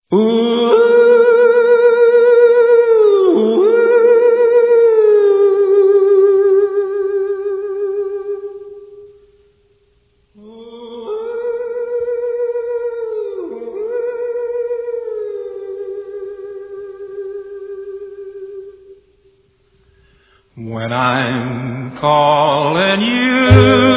When I'm calling you,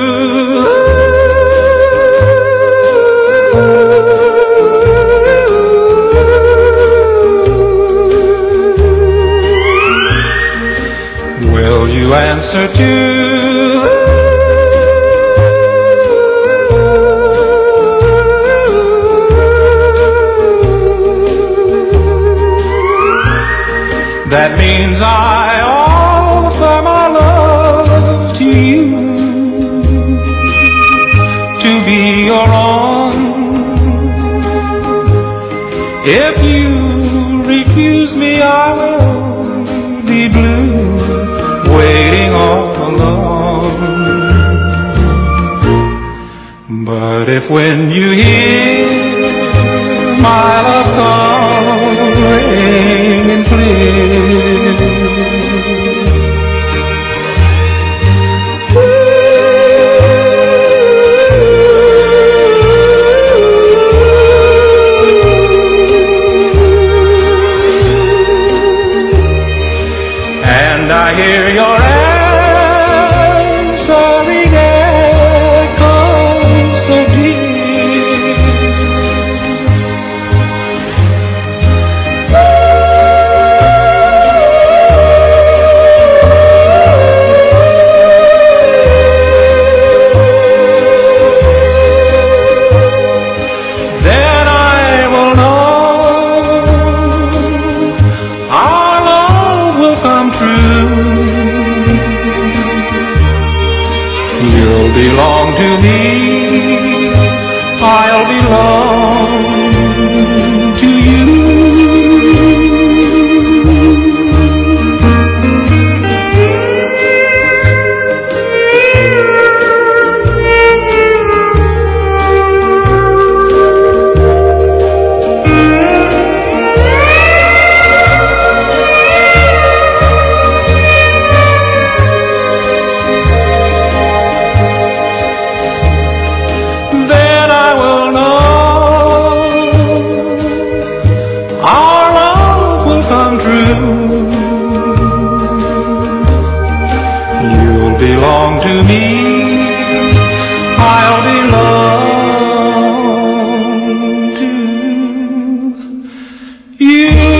will you answer too? That means I offer my love to you, to be your own. If you refuse me, I will be blue, waiting all alone. But if when you hear my love calling and clear, and I hear your answering echo so dear, then I will know our love will come true. You'll belong to me, I'll belong to you. Then I will know our love will come true. You'll belong to me, I'll belong to you.